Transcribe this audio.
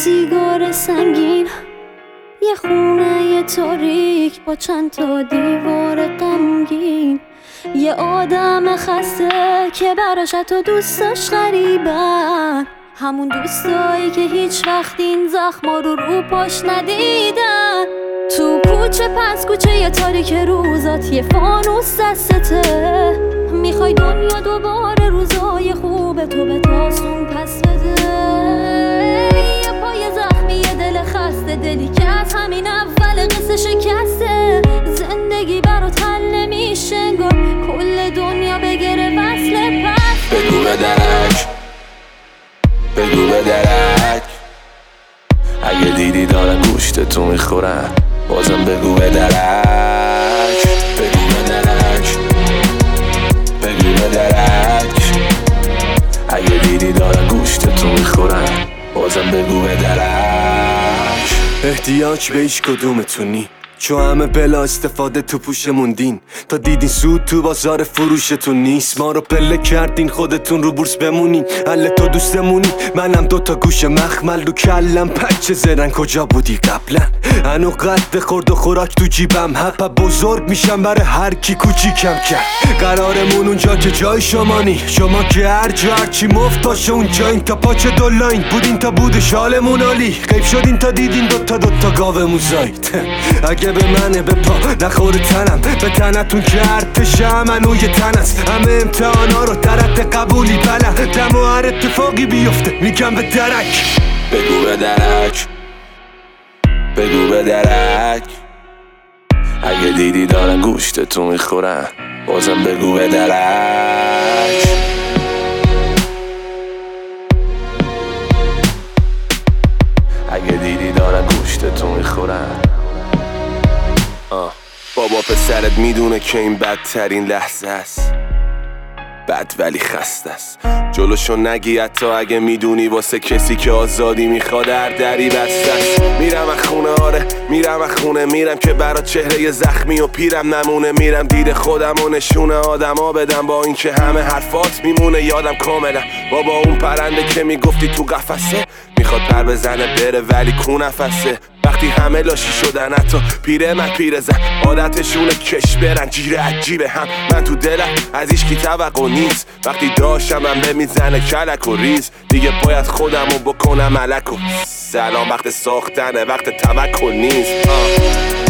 سیگار سنگین، یه خونه تاریک با چند تا دیوار غمگین، یه آدم خسته که براش تو دوستاش غریبن، همون دوستایی که هیچ وقت این زخما رو پاش ندیدن. تو کوچه پس کوچه یه تاریک روزات یه فانوس دستته، میخوای دنیا دوباره روزای خوب تو به تاسون پس بده. یه پای زخمی یه دل خسته، دلی که از همین اول قصه شکسته. زندگی برات حل نمیشه انگار کل دنیا بگیره وصل پس. بگو به درک، بگو به درک، اگه دیدی دارن گوشت تو میخورن بازم بگو به درک. بگو به درک، بگو به درک، اگه دیدی دارن گوشت تو میخورن بازم بگو به درک. احتیاج به هیچ کدومتونی، چو همه بلا استفاده تو پوشمون دین، تا دیدین سود تو بازار فروشتون نیست. ما رو پله کردین خودتون رو بورس بمونین، حل تو دوستمونی منم دوتا گوش مخمل رو کلم. پچه زرن کجا بودی قبلا؟ هنو قد خورد و خوراک تو جیبم، حپا بزرگ میشم برای هر کی کوچیکم کرد. قرارمون اونجا که جای شما نی، شما که هر جا هرچی مفت باشه اونجا این. تا پاچه دولاین بودین تا بود شالمون عالی، غیب شدین تا دیدین دوتا گاومون زایید. اگه به منه به پا نخور تنم، به تنتون که ارتشم منوی تن است. همه امتحانا رو در حد قبولی بلدم و هر اتفاقی بیفته میگم به درک. بگو به درک، بگو به درک، اگه دیدی دارن گوشت تو میخورن بازم بگو به درک. اگه دیدی دارن گوشت تو میخورن. بابا پسرت میدونه که این بدترین لحظه است، بد ولی خسته است. جلوشو نگی حتی اگه میدونی واسه کسی که آزادی میخواد هر دری بسته است. میرم از خونه، آره میرم از خونه، میرم که برا چهره زخمی و پیرم نمونه. میرم دید خودم و نشونه آدما بدم، با این که همه حرفات میمونه یادم کاملا. بابا اون پرنده که میگفتی تو قفسه میخواد پر بزنه بره ولی کو نفسه. وقتی همه لاشی شدن حتی پیر زن عادتشونه کش برن جیر عجیبه هم. من تو دلم از ایشکی توقع نیست، وقتی داشتم من به میزنه کلک و ریز. دیگه باید خودمو بکنم ملک و سلام، وقت ساختنه وقت توکل نیست.